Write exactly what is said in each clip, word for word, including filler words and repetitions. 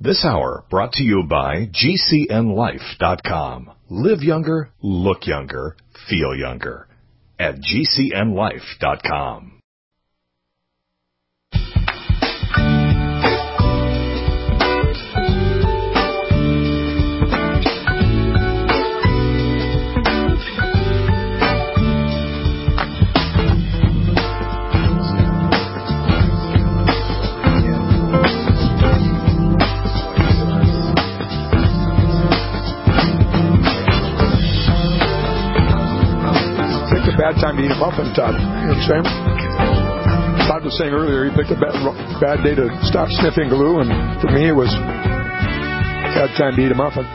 This hour brought to you by G C N life dot com. Live younger, look younger, feel younger at G C N life dot com. Bad time to eat a muffin, Todd. You know what I'm saying? Todd was saying earlier he picked a bad, bad day to stop sniffing glue, and for me it was bad time to eat a muffin.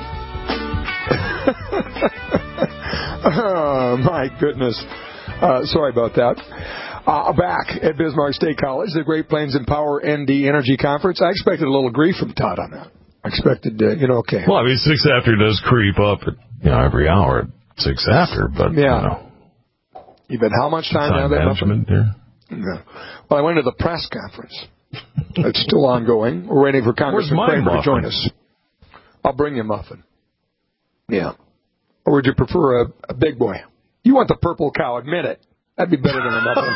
Oh, my goodness. Uh, sorry about that. Uh, back at Bismarck State College, the Great Plains Empower N D Energy Conference. I expected a little grief from Todd on that. I expected, uh, you know, okay. Well, I mean, six after does creep up at, you know, every hour at six after, but, yeah. you know. You've had how much time, time now? Management, that yeah. yeah. Well, I went to the press conference. It's still ongoing. We're waiting for Congressman Kramer to join us. I'll bring you a muffin. Yeah. Or would you prefer a, a big boy? You want the purple cow, admit it. That'd be better than a muffin.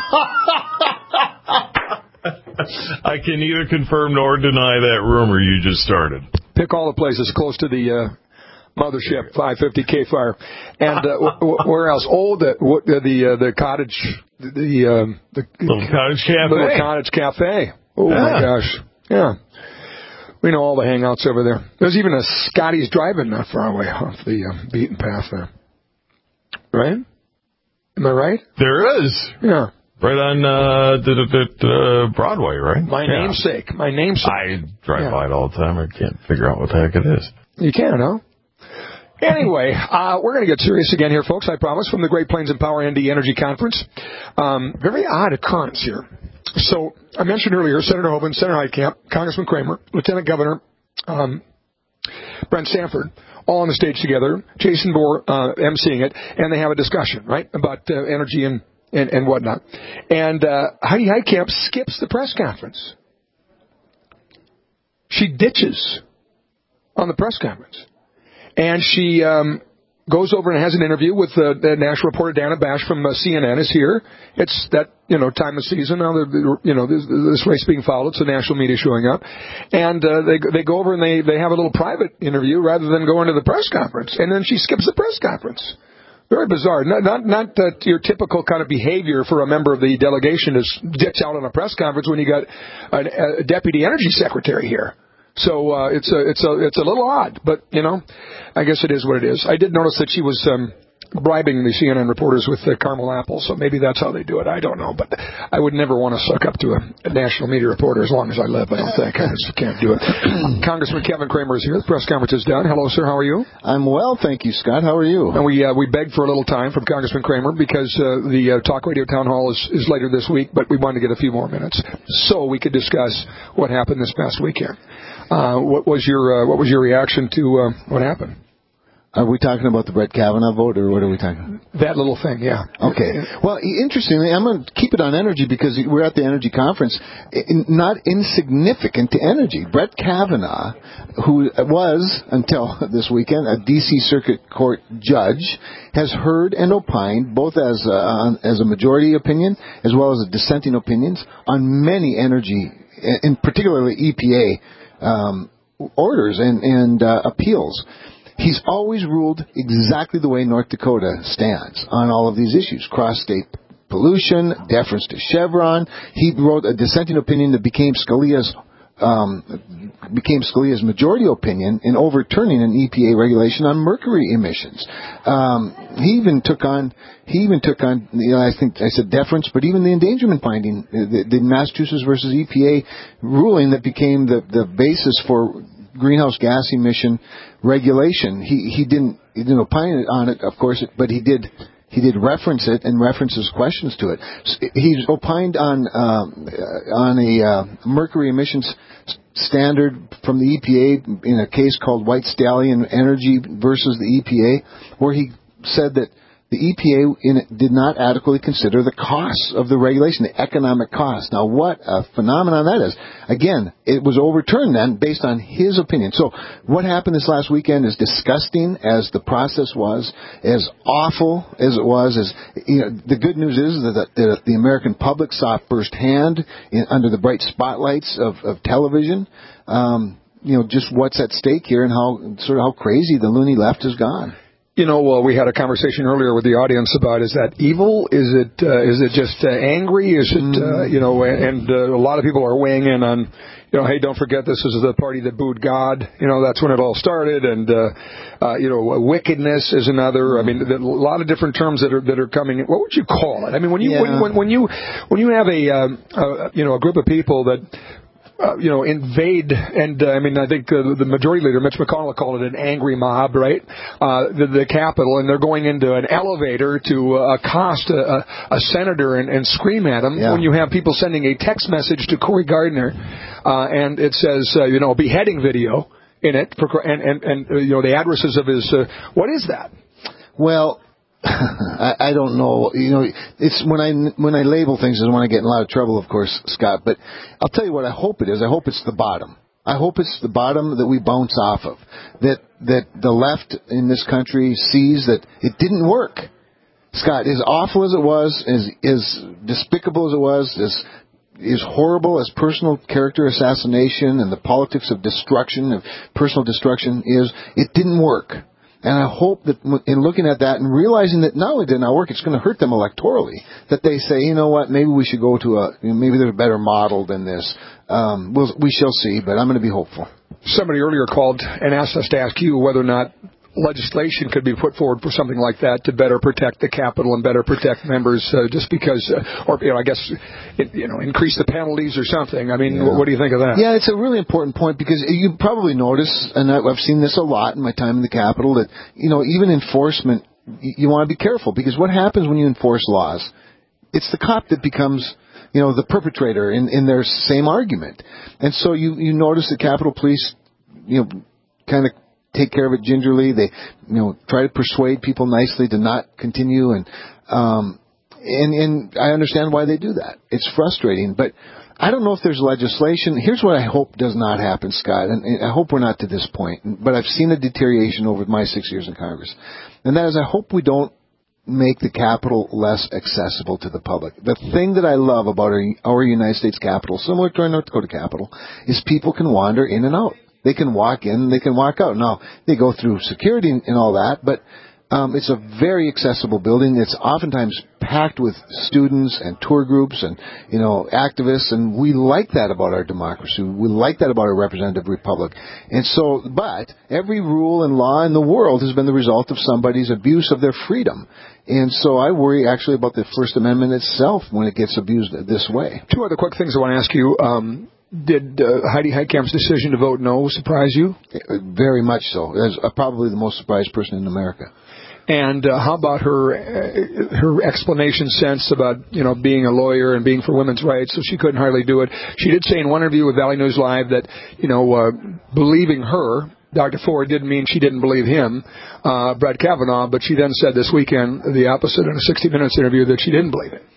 I can neither confirm nor deny that rumor you just started. Pick all the places close to the... Uh, Mothership five fifty K Fire, and uh, w- w- where else? Oh, the w- the uh, the cottage, the um, the little cottage cafe. Little cottage cafe. Oh yeah. My gosh, yeah. We know all the hangouts over there. There's even a Scotty's Drive-In not far away off the um, beaten path there. Right? Am I right? There is. Yeah. Right on uh, the, the, the Broadway, right? My yeah. namesake. My namesake. I drive yeah. by it all the time. I can't figure out what the heck it is. You can, huh? Anyway, uh, we're going to get serious again here, folks, I promise, from the Great Plains Empower N D Energy Conference. Um, very odd occurrence here. So I mentioned earlier, Senator Hoeven, Senator Heitkamp, Congressman Kramer, Lieutenant Governor um, Brent Sanford, all on the stage together, Jason Bohr uh, emceeing it, and they have a discussion, right, about uh, energy and, and, and whatnot. And uh, Heidi Heitkamp skips the press conference. She ditches on the press conference. And she um, goes over and has an interview with uh, the national reporter Dana Bash from uh, C N N is here. It's that, you know, time of season. Now, you know, this, this race being followed. It's the national media showing up. And uh, they they go over and they, they have a little private interview rather than going to the press conference. And then she skips the press conference. Very bizarre. Not not, not uh, your typical kind of behavior for a member of the delegation to ditch out on a press conference when you got a, a deputy energy secretary here. So uh, it's a it's a it's a little odd, but you know, I guess it is what it is. I did notice that she was um, bribing the C N N reporters with the caramel apple, so maybe that's how they do it. I don't know, but I would never want to suck up to a, a national media reporter as long as I live. I don't think I just can't do it. Congressman Kevin Kramer is here. The press conference is done. Hello, sir. How are you? I'm well, thank you, Scott. How are you? And we uh, we begged for a little time from Congressman Kramer because uh, the uh, Talk Radio Town Hall is, is later this week, but we wanted to get a few more minutes so we could discuss what happened this past weekend. Uh, what was your uh, what was your reaction to uh, what happened? Are we talking about the Brett Kavanaugh vote, or what are we talking about? That little thing, yeah. Okay. Well, interestingly, I'm going to keep it on energy because we're at the energy conference. Not insignificant to energy. Brett Kavanaugh, who was, until this weekend, a D C Circuit Court judge, has heard and opined, both as a, as a majority opinion as well as a dissenting opinions, on many energy, and particularly E P A Um, orders and, and uh, appeals. He's always ruled exactly the way North Dakota stands on all of these issues. Cross-state pollution, deference to Chevron. He wrote a dissenting opinion that became Scalia's um, became Scalia's majority opinion in overturning an E P A regulation on mercury emissions. Um, he even took on, he even took on, you know, I think I said deference, but even the endangerment finding, the, the Massachusetts versus E P A ruling that became the, the basis for greenhouse gas emission regulation. He he didn't he didn't opine on it, of course, but he did. He did reference it and references questions to it. He's opined on um, on a uh, mercury emissions standard from the E P A in a case called White Stallion Energy versus the E P A, where he said that the E P A in it did not adequately consider the costs of the regulation, the economic costs. Now, what a phenomenon that is. Again, it was overturned then based on his opinion. So what happened this last weekend is disgusting as the process was, as awful as it was. As you know, the good news is that the, the American public saw firsthand in, under the bright spotlights of, of television, um, you know, just what's at stake here and how sort of how crazy the loony left has gone. You know, uh, we had a conversation earlier with the audience about, is that evil? Is it uh, is it just uh, angry? Is it, uh, you know, and uh, a lot of people are weighing in on, you know, hey, don't forget this is the party that booed God. You know, that's when it all started. And, uh, uh, you know, wickedness is another. I mean, a lot of different terms that are that are coming in. What would you call it? I mean, when you, yeah. when, when, when you when you have a, um, uh, you know, a group of people that, Uh, you know, invade, and uh, I mean, I think uh, the majority leader, Mitch McConnell, called it an angry mob, right? Uh, the, the Capitol, and they're going into an elevator to uh, accost a, a, a senator and, and scream at him. Yeah. When you have people sending a text message to Cory Gardner, uh, and it says, uh, you know, a beheading video in it, for, and and, and uh, you know, the addresses of his. Uh, what is that? Well, I, I don't know. You know, it's when I when I label things is when I get in a lot of trouble, of course, Scott. But I'll tell you what I hope it is. I hope it's the bottom. I hope it's the bottom that we bounce off of. That that the left in this country sees that it didn't work. Scott, as awful as it was, as as despicable as it was, as as horrible as personal character assassination and the politics of destruction, of personal destruction is, it didn't work. And I hope that in looking at that and realizing that not only did it not work, it's going to hurt them electorally, that they say, you know what, maybe we should go to a, you know, maybe there's a better model than this. Um, we'll, we shall see, but I'm going to be hopeful. Somebody earlier called and asked us to ask you whether or not legislation could be put forward for something like that to better protect the Capitol and better protect members, uh, just because, uh, or you know, I guess, it, you know, increase the penalties or something. I mean, yeah. What do you think of that? Yeah, it's a really important point because you probably notice, and I've seen this a lot in my time in the Capitol, that you know, even enforcement, you want to be careful because what happens when you enforce laws? It's the cop that becomes, you know, the perpetrator in, in their same argument, and so you you notice the Capitol Police, you know, kind of take care of it gingerly. They, you know, try to persuade people nicely to not continue, and um, and and I understand why they do that. It's frustrating, but I don't know if there's legislation. Here's what I hope does not happen, Scott, and, and I hope we're not to this point. But I've seen a deterioration over my six years in Congress, and that is I hope we don't make the Capitol less accessible to the public. The thing that I love about our, our United States Capitol, similar to our North Dakota Capitol, is people can wander in and out. They can walk in, they can walk out. Now, they go through security and all that, but um, it's a very accessible building. It's oftentimes packed with students and tour groups and, you know, activists, and we like that about our democracy. We like that about our representative republic. And so, but every rule and law in the world has been the result of somebody's abuse of their freedom. And so I worry actually about the First Amendment itself when it gets abused this way. Two other quick things I want to ask you. Um, Did uh, Heidi Heitkamp's decision to vote no surprise you? Very much so. As uh, probably the most surprised person in America. And uh, how about her uh, her explanation sense about, you know, being a lawyer and being for women's rights, so she couldn't hardly do it. She did say in one interview with Valley News Live that, you know, uh, believing her, Doctor Ford, didn't mean she didn't believe him, uh, Brett Kavanaugh, but she then said this weekend the opposite in a sixty minutes interview, that she didn't believe it.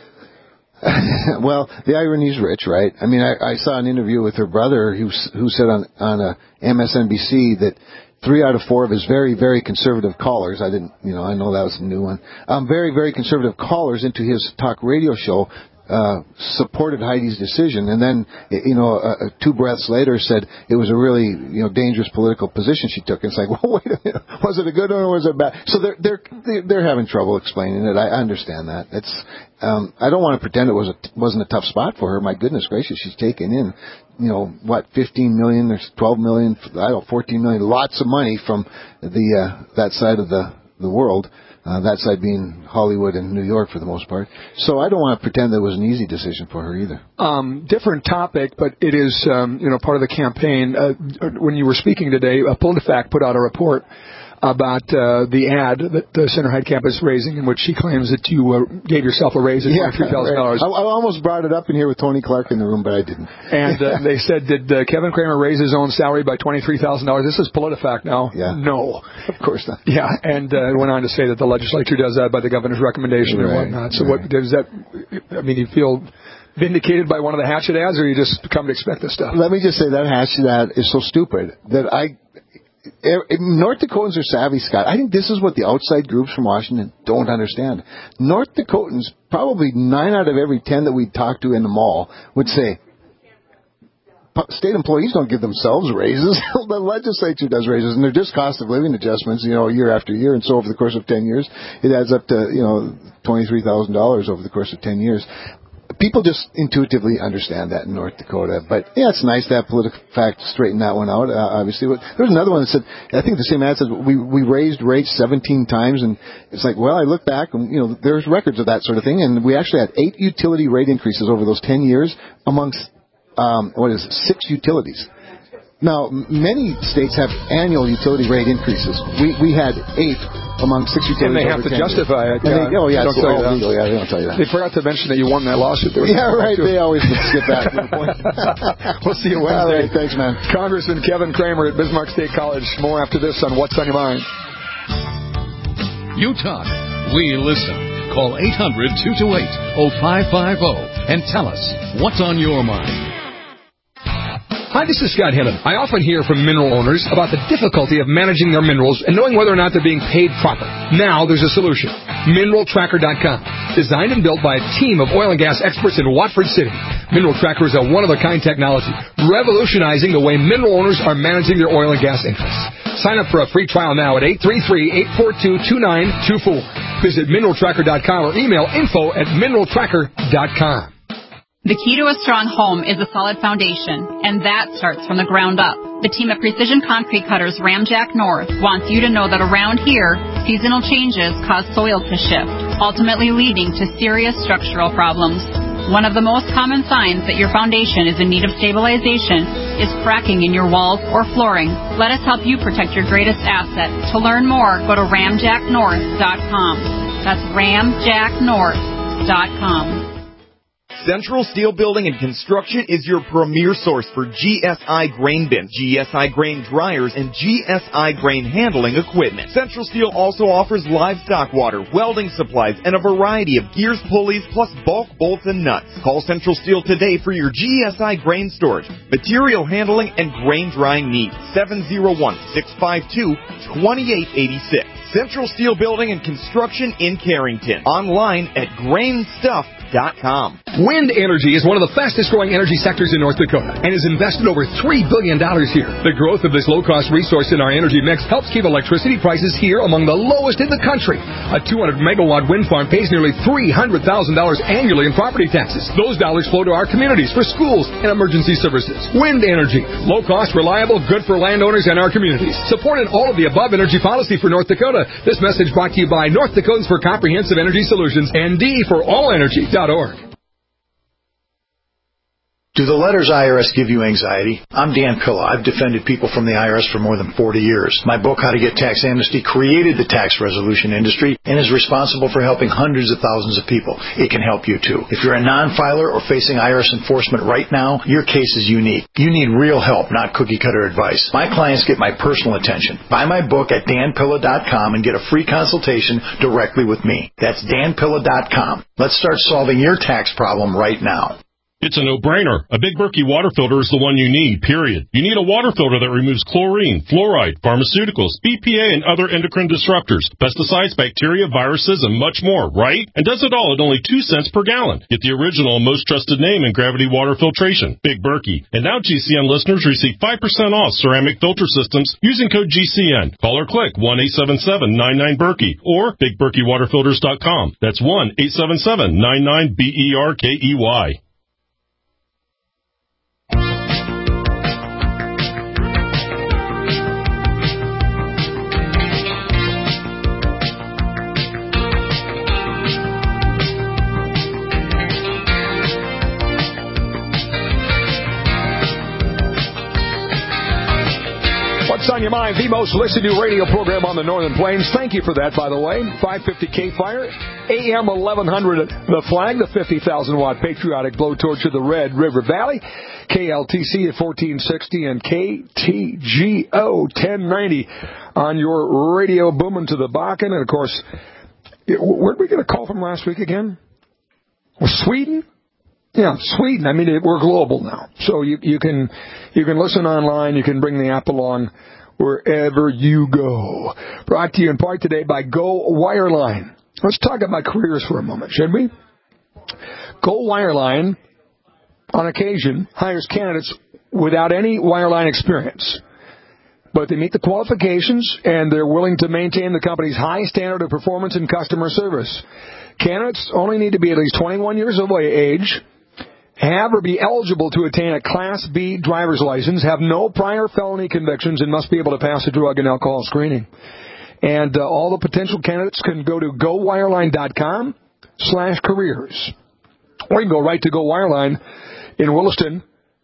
Well, the irony's rich, right? I mean, I, I saw an interview with her brother who who said on on a M S N B C that three out of four of his very, very conservative callers, I didn't, you know, I know that was a new one, um, very, very conservative callers into his talk radio show uh, supported Heidi's decision, and then, you know, uh, two breaths later said it was a really, you know, dangerous political position she took. And it's like, well, wait a minute, was it a good one or was it bad? So they're they're they're having trouble explaining it. I understand that. It's um, I don't want to pretend it was a, wasn't a tough spot for her. My goodness gracious, she's taken in, you know, what, fifteen million, there's twelve million, I don't know, fourteen million, lots of money from the uh, that side of the the world. Uh, that side being Hollywood and New York for the most part. So I don't want to pretend that it was an easy decision for her either. Um, different topic, but it is, um, you know, part of the campaign. Uh, when you were speaking today, uh, PolitiFact put out a report about uh, the ad that uh, Senator Heitkamp is raising, in which she claims that you uh, gave yourself a raise of yeah, twenty-three thousand dollars. Right. I, I almost brought it up in here with Tony Clark in the room, but I didn't. And uh, they said, did uh, Kevin Cramer raise his own salary by twenty-three thousand dollars? This is PolitiFact now. Yeah. No. Of course not. Yeah, and uh, it went on to say that the legislature does that by the governor's recommendation right, and whatnot. So right. what does that, I mean, you feel vindicated by one of the hatchet ads, or you just come to expect this stuff? Let me just say that hatchet ad is so stupid that I, North Dakotans are savvy, Scott. I think this is what the outside groups from Washington don't understand. North Dakotans, probably nine out of every ten that we talk to in the mall would say, state employees don't give themselves raises. The legislature does raises, and they're just cost of living adjustments, you know, year after year. And so over the course of ten years, it adds up to, you know, twenty-three thousand dollars over the course of ten years. People just intuitively understand that in North Dakota. But, yeah, it's nice to have PolitiFact straighten that one out, uh, obviously. But there was another one that said, I think the same ad said, we, we raised rates seventeen times. And it's like, well, I look back, and, you know, there's records of that sort of thing. And we actually had eight utility rate increases over those ten years amongst Um, what is it, six utilities. Now, many states have annual utility rate increases. We we had eight among six utilities. And they have to justify it. Yeah. They, oh, yeah, they don't it's tell you all that. legal. Yeah, they don't tell you that. They forgot to mention that you won that lawsuit. There yeah, right. They always skip that to the point. We'll see you Wednesday. All right, thanks, man. Congressman Kevin Cramer at Bismarck State College. More after this on What's on Your Mind. You talk. We listen. Call eight hundred, two two eight, oh five five oh and tell us what's on your mind. Hi, this is Scott Hinton. I often hear from mineral owners about the difficulty of managing their minerals and knowing whether or not they're being paid proper. Now there's a solution. Mineral Tracker dot com. Designed and built by a team of oil and gas experts in Watford City. Mineral Tracker is a one-of-a-kind technology, revolutionizing the way mineral owners are managing their oil and gas interests. Sign up for a free trial now at eight three three, eight four two, two nine two four. Visit Mineral Tracker dot com or email info at Mineral Tracker dot com. The key to a strong home is a solid foundation, and that starts from the ground up. The team at Precision Concrete Cutters Ramjack North wants you to know that around here, seasonal changes cause soil to shift, ultimately leading to serious structural problems. One of the most common signs that your foundation is in need of stabilization is cracking in your walls or flooring. Let us help you protect your greatest asset. To learn more, go to ramjack north dot com. That's ramjack north dot com. Central Steel Building and Construction is your premier source for G S I grain bins, G S I grain dryers, and G S I grain handling equipment. Central Steel also offers livestock water, welding supplies, and a variety of gears, pulleys, plus bulk bolts and nuts. Call Central Steel today for your G S I grain storage, material handling, and grain drying needs. seven oh one, six five two, two eight eight six. Central Steel Building and Construction in Carrington. Online at grain stuff dot com. Wind energy is one of the fastest growing energy sectors in North Dakota and has invested over three billion dollars here. The growth of this low-cost resource in our energy mix helps keep electricity prices here among the lowest in the country. A two hundred megawatt wind farm pays nearly three hundred thousand dollars annually in property taxes. Those dollars flow to our communities for schools and emergency services. Wind energy. Low-cost, reliable, good for landowners and our communities. Supporting all of the above energy policy for North Dakota. This message brought to you by North Dakotans for Comprehensive Energy Solutions and D for All Energy. Org. Do the letters I R S give you anxiety? I'm Dan Pilla. I've defended people from the I R S for more than forty years. My book, How to Get Tax Amnesty, created the tax resolution industry and is responsible for helping hundreds of thousands of people. It can help you, too. If you're a non-filer or facing I R S enforcement right now, your case is unique. You need real help, not cookie-cutter advice. My clients get my personal attention. Buy my book at dan pilla dot com and get a free consultation directly with me. That's dan pilla dot com. Let's start solving your tax problem right now. It's a no-brainer. A Big Berkey water filter is the one you need, period. You need a water filter that removes chlorine, fluoride, pharmaceuticals, B P A, and other endocrine disruptors, pesticides, bacteria, viruses, and much more, right? And does it all at only two cents per gallon. Get the original and most trusted name in gravity water filtration, Big Berkey. And now G C N listeners receive five percent off ceramic filter systems using code G C N. Call or click one eight seven seven, nine nine, Berkey or big berkey water filters dot com. That's one eight seven seven, nine nine, B E R K E Y. What's on your mind? The most listened to radio program on the Northern Plains. Thank you for that, by the way. five fifty K Fire, A M eleven hundred The Flag, the fifty thousand watt patriotic blowtorch of the Red River Valley, K L T C at fourteen sixty and K T G O ten ninety on your radio booming to the Bakken. And, of course, where did we get a call from last week again? Well, Sweden? Yeah, Sweden. I mean, it, we're global now. So you, you can you can listen online. You can bring the app along wherever you go. Brought to you in part today by Go Wireline. Let's talk about careers for a moment, should we? Go Wireline, on occasion, hires candidates without any wireline experience. But they meet the qualifications, and they're willing to maintain the company's high standard of performance and customer service. Candidates only need to be at least twenty-one years of age, have or be eligible to attain a Class B driver's license, have no prior felony convictions, and must be able to pass a drug and alcohol screening. And uh, all the potential candidates can go to gowireline.com slash careers. Or you can go right to Go Wireline in Williston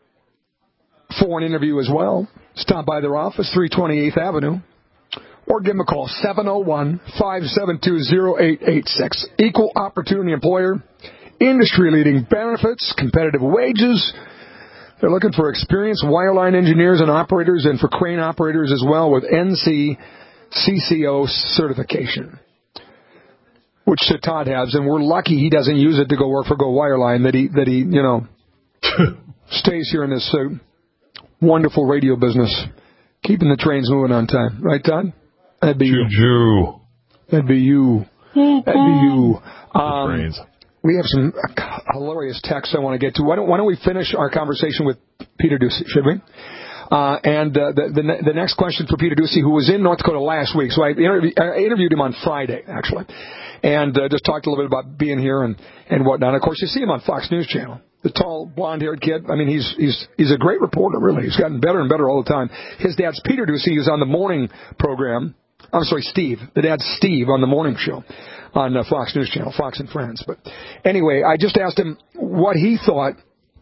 for an interview as well. Stop by their office, three twenty-eighth Avenue, or give them a call, seven oh one, five seven two, oh eight eight six. Equal opportunity employer, industry-leading benefits, competitive wages. They're looking for experienced wireline engineers and operators, and for crane operators as well, with N C C C O certification, which Todd has, and we're lucky he doesn't use it to go work for Go Wireline, that he, that he you know, stays here in this uh, wonderful radio business, keeping the trains moving on time. Right, Todd? That'd be you. That'd be you. That'd be you. Um, we have some hilarious texts I want to get to. Why don't, why don't we finish our conversation with Peter Doocy, should we? Uh, and uh, the, the the next question for Peter Doocy, who was in North Dakota last week. So I, interview, I interviewed him on Friday, actually, and uh, just talked a little bit about being here and, and whatnot. Of course, you see him on Fox News Channel. The tall, blonde-haired kid. I mean, he's he's he's a great reporter, really. He's gotten better and better all the time. His dad's Peter Doocy. He's on the morning program. I'm sorry, Steve. The dad's Steve on the morning show on uh, Fox News Channel, Fox and Friends. But anyway, I just asked him what he thought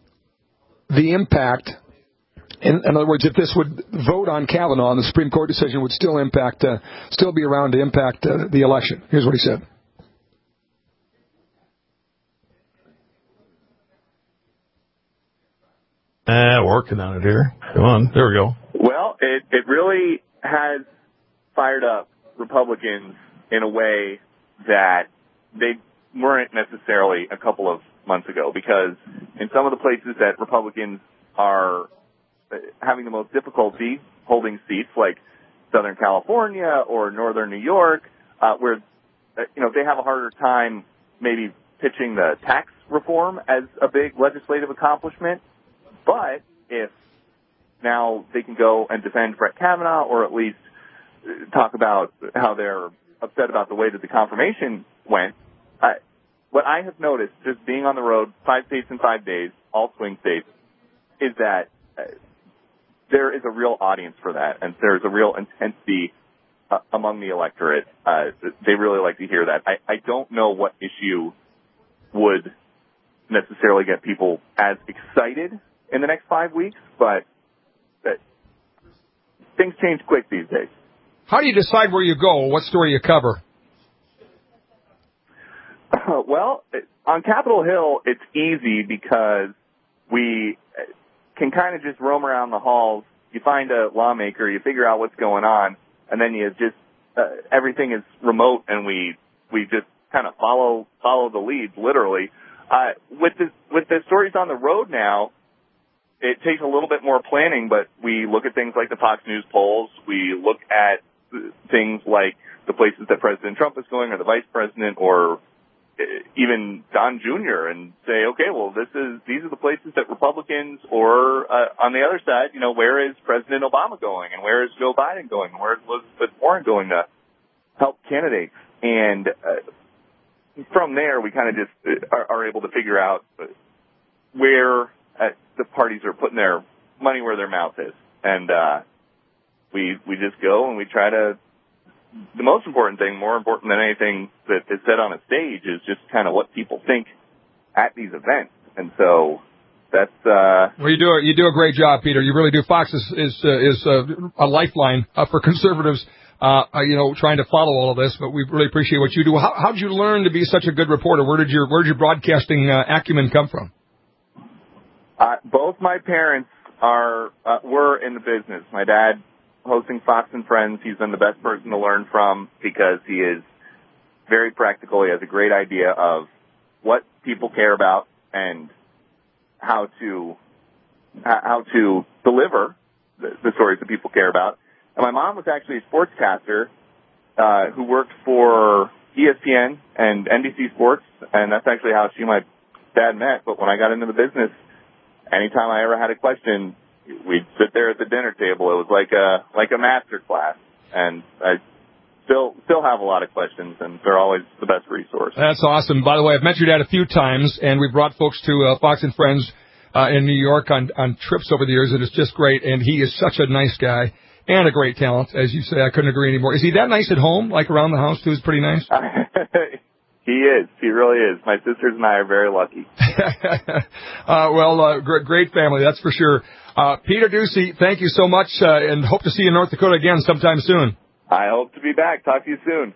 the impact, in, in other words, if this would vote on Kavanaugh and the Supreme Court decision would still impact, uh, still be around to impact uh, the election. Here's what he said. Uh, working on it here. Come on. There we go. Well, it, it really has fired up Republicans in a way that they weren't necessarily a couple of months ago, because in some of the places that Republicans are having the most difficulty holding seats, like Southern California or Northern New York, uh, where, you know, they have a harder time maybe pitching the tax reform as a big legislative accomplishment. But if now they can go and defend Brett Kavanaugh, or at least talk about how they're upset about the way that the confirmation went, I, what I have noticed, just being on the road, five states in five days, all swing states, is that uh, there is a real audience for that, and there's a real intensity uh, among the electorate. Uh, they really like to hear that. I, I don't know what issue would necessarily get people as excited in the next five weeks, but uh, things change quick these days. How do you decide where you go? What story you cover? Uh, well, on Capitol Hill, it's easy because we can kind of just roam around the halls. You find a lawmaker, you figure out what's going on, and then you just uh, everything is remote, and we we just kind of follow follow the leads, literally. Uh, with the with the stories on the road now, it takes a little bit more planning, but we look at things like the Fox News polls. We look at things like the places that President Trump is going, or the vice president, or even Don Junior, and say, okay, well, this is these are the places that Republicans, or uh, on the other side, you know, where is President Obama going, and where is Joe Biden going, and where is Elizabeth Warren going to help candidates? And uh, from there, we kind of just are, are able to figure out where uh, the parties are putting their money where their mouth is, and uh, we we just go and we try to. The most important thing, more important than anything that is said on a stage, is just kind of what people think at these events. And so that's uh well, you do a, you do a great job, Peter. You really do. Fox is is uh, is uh, a lifeline uh, for conservatives, uh, uh, you know, trying to follow all of this. But we really appreciate what you do. How how did you learn to be such a good reporter? Where did your where did your broadcasting uh, acumen come from? Uh, both my parents are uh, were in the business. My dad, hosting Fox and Friends, he's been the best person to learn from because he is very practical. He has a great idea of what people care about and how to how to deliver the, the stories that people care about. And my mom was actually a sportscaster uh, who worked for E S P N and N B C Sports, and that's actually how she and my dad met. But when I got into the business, anytime I ever had a question, we'd sit there at the dinner table. It was like a like a master class, and I still still have a lot of questions, and they're always the best resource. That's awesome. By the way, I've met your dad a few times, and we've brought folks to uh, Fox and Friends uh, in New York on, on trips over the years, and it's just great. And he is such a nice guy and a great talent, as you say. I couldn't agree anymore. Is he that nice at home, like around the house, too? Is pretty nice? He is. He really is. My sisters and I are very lucky. uh, well, uh, great, great family, that's for sure. Uh, Peter Doocy, thank you so much, uh, and hope to see you in North Dakota again sometime soon. I hope to be back. Talk to you soon.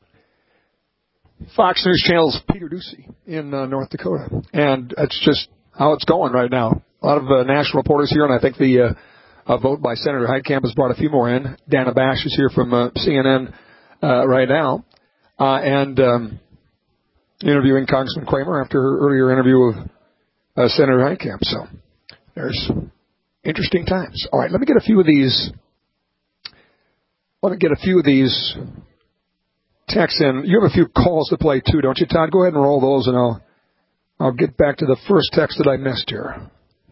Fox News Channel's Peter Doocy in uh, North Dakota. And that's just how it's going right now. A lot of uh, national reporters here, and I think the uh, uh, vote by Senator Heitkamp has brought a few more in. Dana Bash is here from uh, C N N uh, right now. Uh, and um, interviewing Congressman Kramer after her earlier interview with uh, Senator Heitkamp. So there's interesting times. All right, let me get a few of these. Let me get a few of these texts in. You have a few calls to play too, don't you, Todd? Go ahead and roll those, and I'll I'll get back to the first text that I missed here.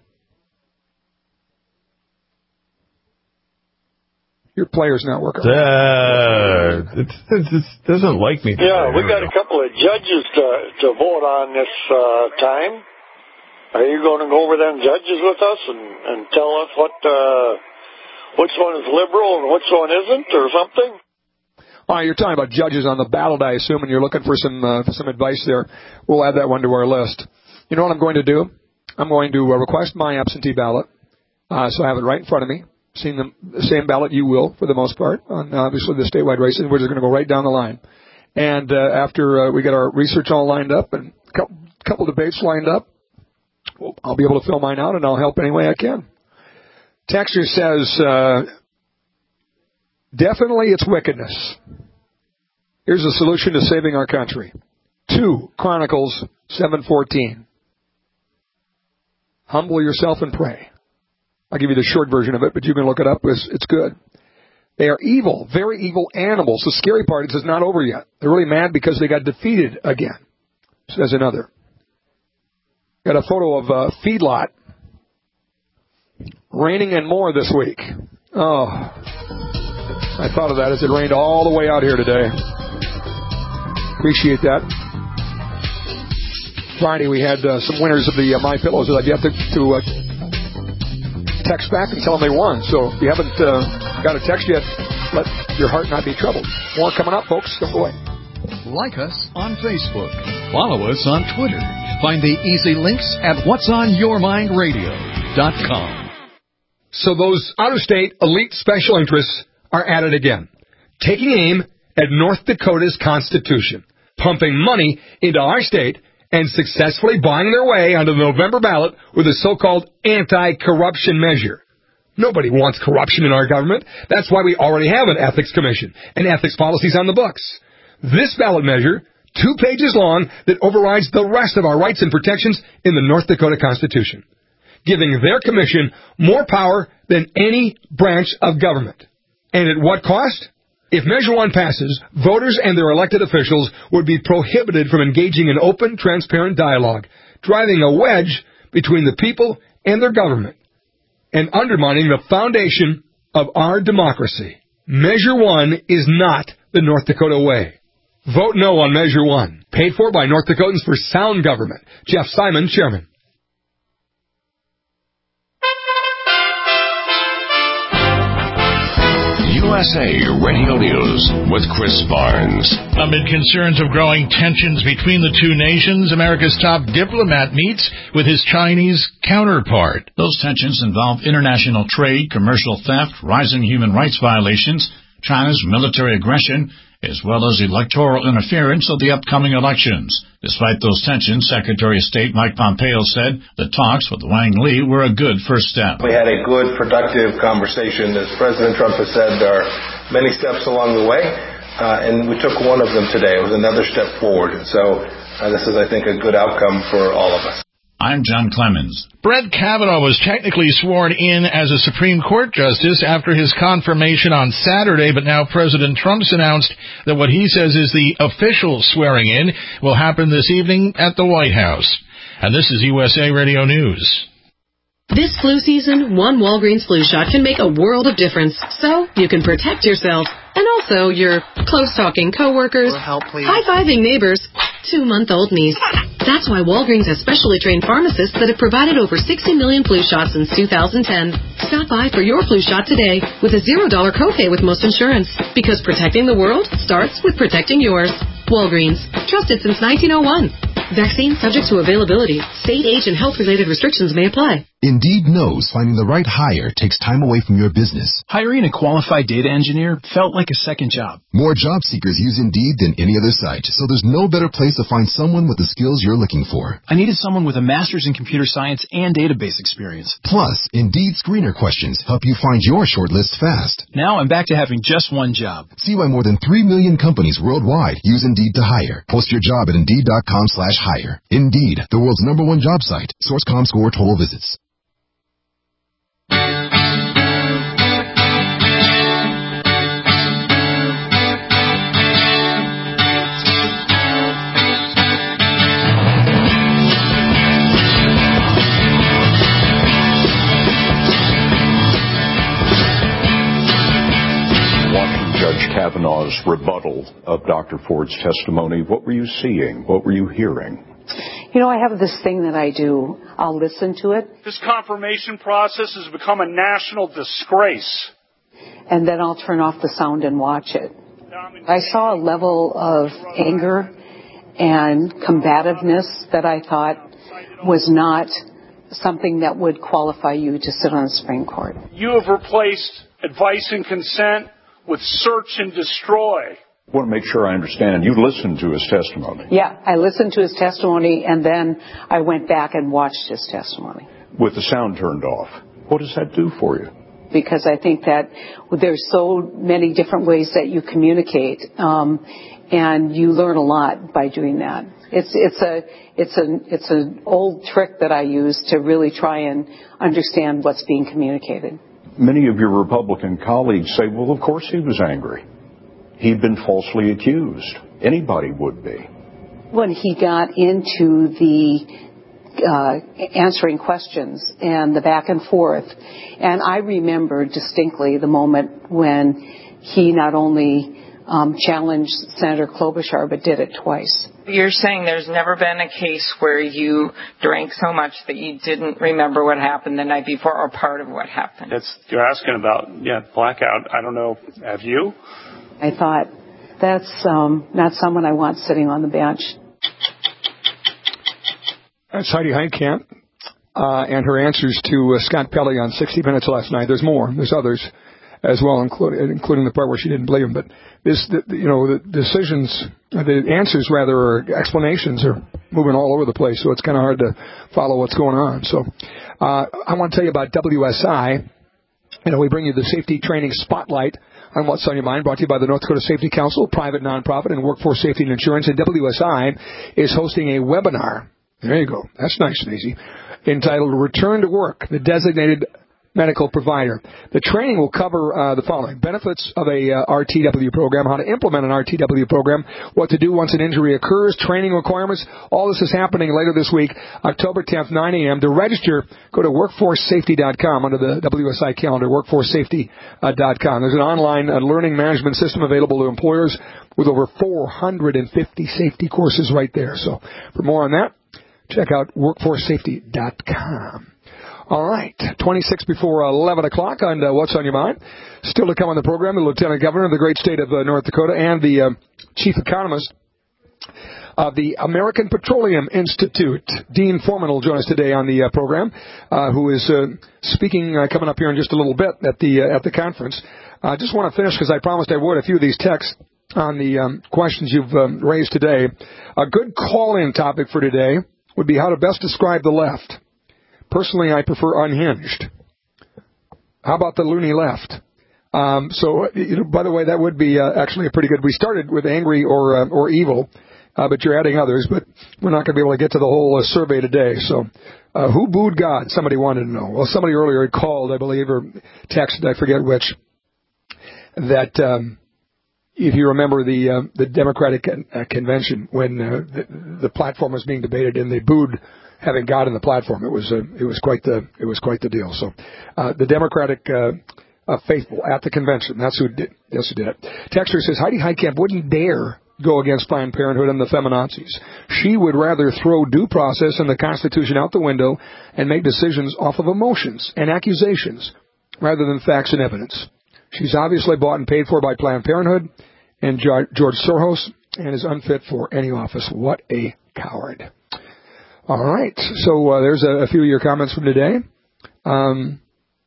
Your player's not working. Uh, it, it, it doesn't like me. Yeah, we got a couple of judges to to vote on this uh, time. Are you going to go over them judges with us and, and tell us what uh, which one is liberal and which one isn't, or something? Oh, you're talking about judges on the ballot, I assume, and you're looking for some uh, for some advice there. We'll add that one to our list. You know what I'm going to do? I'm going to uh, request my absentee ballot, uh, so I have it right in front of me. Seen the, the same ballot you will, for the most part, on obviously the statewide races. We're just going to go right down the line. And uh, after uh, we get our research all lined up and a couple, couple debates lined up, well, I'll be able to fill mine out, and I'll help any way I can. Texter says, uh, definitely it's wickedness. Here's a solution to saving our country. Two Chronicles seven fourteen. Humble yourself and pray. I'll give you the short version of it, but you can look it up. It's, it's good. They are evil, very evil animals. The scary part is it's not over yet. They're really mad because they got defeated again, says another. Got a photo of a feedlot. Raining and more this week. Oh, I thought of that as it rained all the way out here today. Appreciate that. Friday we had uh, some winners of the uh, My Pillows that you have to, to uh, text back and tell them they won. So if you haven't uh, got a text yet, let your heart not be troubled. More coming up, folks. Don't go away. Like us on Facebook. Follow us on Twitter. Find the easy links at whats on your mind radio dot com. So those out-of-state elite special interests are at it again, taking aim at North Dakota's Constitution, pumping money into our state, and successfully buying their way onto the November ballot with a so-called anti-corruption measure. Nobody wants corruption in our government. That's why we already have an ethics commission and ethics policies on the books. This ballot measure, two pages long, that overrides the rest of our rights and protections in the North Dakota Constitution, giving their commission more power than any branch of government. And at what cost? If Measure one passes, voters and their elected officials would be prohibited from engaging in open, transparent dialogue, driving a wedge between the people and their government, and undermining the foundation of our democracy. Measure one is not the North Dakota way. Vote no on Measure one. Paid for by North Dakotans for Sound Government. Jeff Simon, Chairman. U S A Radio News with Chris Barnes. Amid concerns of growing tensions between the two nations, America's top diplomat meets with his Chinese counterpart. Those tensions involve international trade, commercial theft, rising human rights violations, China's military aggression, as well as electoral interference of the upcoming elections. Despite those tensions, Secretary of State Mike Pompeo said the talks with Wang Li were a good first step. We had a good, productive conversation. As President Trump has said, there are many steps along the way. uh, and we took one of them today. It was another step forward. So uh, this is, I think, a good outcome for all of us. I'm John Clemens. Brett Kavanaugh was technically sworn in as a Supreme Court justice after his confirmation on Saturday, but now President Trump's announced that what he says is the official swearing in will happen this evening at the White House. And this is U S A Radio News. This flu season, one Walgreens flu shot can make a world of difference, so you can protect yourself and also your close-talking coworkers, high-fiving neighbors, two-month-old niece. That's why Walgreens has specially trained pharmacists that have provided over sixty million flu shots since two thousand ten. Stop by for your flu shot today with a zero dollar copay with most insurance, because protecting the world starts with protecting yours. Walgreens, trusted since nineteen oh one. Vaccine subject to availability. State, age, and health-related restrictions may apply. Indeed knows finding the right hire takes time away from your business. Hiring a qualified data engineer felt like a second job. More job seekers use Indeed than any other site, so there's no better place to find someone with the skills you're looking for. I needed someone with a master's in computer science and database experience. Plus, Indeed screener questions help you find your shortlist fast. Now I'm back to having just one job. See why more than three million companies worldwide use Indeed to hire. Post your job at Indeed.com slash hire. Indeed, the world's number one job site. Source dot com score total visits. Judge Kavanaugh's rebuttal of Doctor Ford's testimony, what were you seeing? What were you hearing? You know, I have this thing that I do. I'll listen to it. This confirmation process has become a national disgrace. And then I'll turn off the sound and watch it. I saw a level of anger and combativeness that I thought was not something that would qualify you to sit on the Supreme Court. You have replaced advice and consent with search and destroy. I want to make sure I understand. You listened to his testimony. Yeah, I listened to his testimony, and then I went back and watched his testimony. With the sound turned off. What does that do for you? Because I think that there's so many different ways that you communicate, um, and you learn a lot by doing that. It's it's a it's a it's an old trick that I use to really try and understand what's being communicated. Many of your Republican colleagues say, well, of course he was angry. He'd been falsely accused. Anybody would be. When he got into the uh, answering questions and the back and forth, and I remember distinctly the moment when he not only um, challenged Senator Klobuchar, but did it twice. You're saying there's never been a case where you drank so much that you didn't remember what happened the night before or part of what happened. That's, you're asking about, yeah, blackout. I don't know. Have you? I thought, that's um, not someone I want sitting on the bench. That's Heidi Heitkamp uh, and her answers to uh, Scott Pelley on sixty minutes last night. There's more. There's others as well, including, including the part where she didn't believe him. But this, the, you know, the decisions, the answers rather, or explanations are moving all over the place, so it's kind of hard to follow what's going on. So uh, I want to tell you about W S I. You know, we bring you the Safety Training Spotlight on What's on Your Mind, brought to you by the North Dakota Safety Council, private nonprofit in workforce safety and insurance. And W S I is hosting a webinar. There you go. That's nice and easy. Entitled Return to Work, the Designated Medical Provider. The training will cover uh, the following: benefits of a uh, R T W program, how to implement an R T W program, what to do once an injury occurs, training requirements. All this is happening later this week, October tenth, nine a.m. To register, go to workforce safety dot com under the W S I calendar, workforce safety dot com. There's an online uh, learning management system available to employers with over four hundred fifty safety courses right there. So for more on that, check out workforce safety dot com. All right, twenty-six before eleven o'clock on uh, What's on Your Mind. Still to come on the program, the Lieutenant Governor of the great state of uh, North Dakota and the uh, Chief Economist of the American Petroleum Institute. Dean Foreman will join us today on the uh, program, uh, who is uh, speaking uh, coming up here in just a little bit at the uh, at the conference. I uh, just want to finish, because I promised I would, a few of these texts on the um, questions you've um, raised today. A good call-in topic for today would be how to best describe the left. Personally, I prefer unhinged. How about the loony left? Um, so, you know, by the way, that would be uh, actually a pretty good. We started with angry or uh, or evil, uh, but you're adding others. But we're not going to be able to get to the whole uh, survey today. So, uh, who booed God? Somebody wanted to know. Well, somebody earlier had called, I believe, or texted, I forget which, that um, if you remember the uh, the Democratic con- uh, convention when uh, the, the platform was being debated and they booed having God in the platform, it was uh, it was quite the it was quite the deal. So, uh, the Democratic uh, Uh, faithful at the convention. That's who did. That's who did it. Texter says Heidi Heitkamp wouldn't dare go against Planned Parenthood and the feminazis. She would rather throw due process and the Constitution out the window and make decisions off of emotions and accusations rather than facts and evidence. She's obviously bought and paid for by Planned Parenthood and George Soros and is unfit for any office. What a coward. All right. So uh, there's a, a few of your comments from today. Um,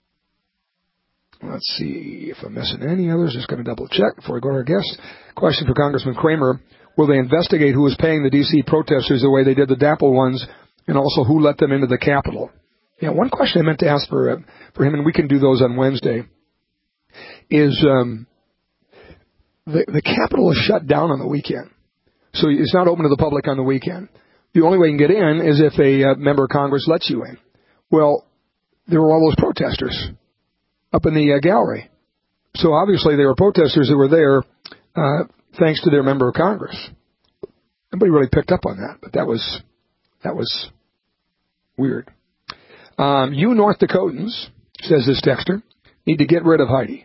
Let's see if I'm missing any others. Just going to double check before I go to our guest. Question for Congressman Kramer. Will they investigate who was paying the D C protesters the way they did the DAPL ones, and also who let them into the Capitol? Yeah, one question I meant to ask for uh, for him, and we can do those on Wednesday, is um, the, the Capitol is shut down on the weekend. So it's not open to the public on the weekend. The only way you can get in is if a uh, member of Congress lets you in. Well, there were all those protesters up in the uh, gallery. So obviously there were protesters that were there uh, thanks to their member of Congress. Nobody really picked up on that, but that was that was weird. Um, you North Dakotans, says this texter, need to get rid of Heidi.